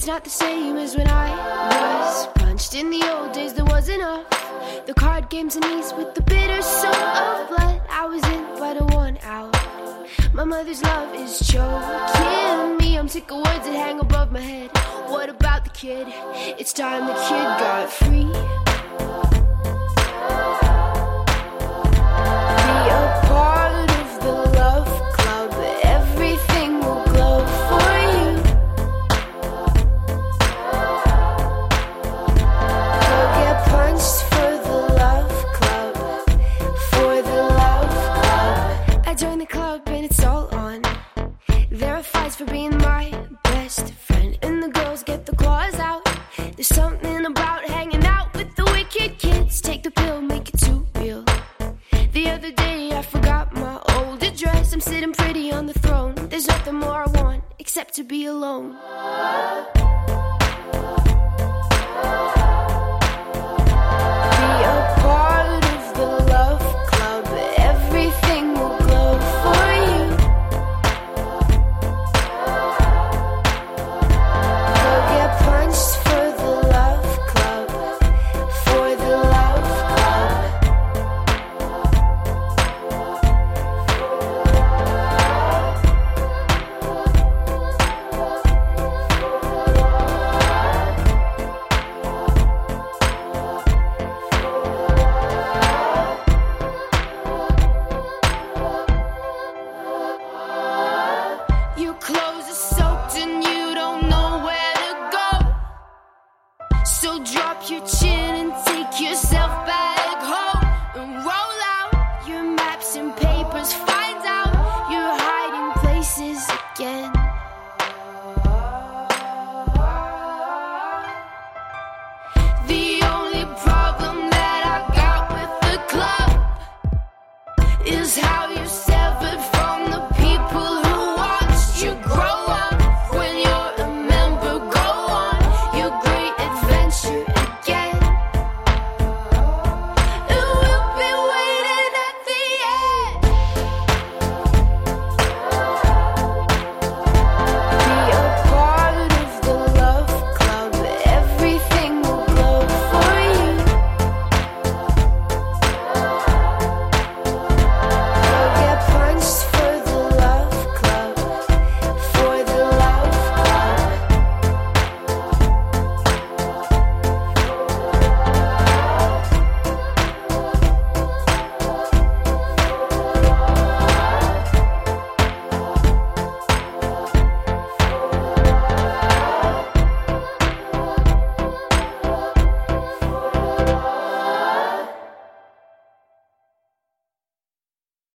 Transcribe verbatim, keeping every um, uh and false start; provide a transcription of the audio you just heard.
not the same as when I was punched. In the old days there was enough. The card games and knees with the bitter soul of blood. I was in but I won out. My mother's love is choking me. I'm sick of words that hang above my head. What about the kid? It's time the kid got free. Be a part of the love club. Everything will glow for you. Go get punched for the love club. For the love club. I joined the club and it's all on. There are fights for being my best friend, and the girls get the claws out. There's something about hanging out with the wicked kids. Take the pill, make it too real. The other day I forgot my old address. I'm sitting pretty on the throne. There's nothing more I want except to be alone. Be a part of the love club. Everything will glow for you. Go get punched for the love club. For the love club. Your clothes are soaked and you don't know where to go. So drop your chin and take yourself back.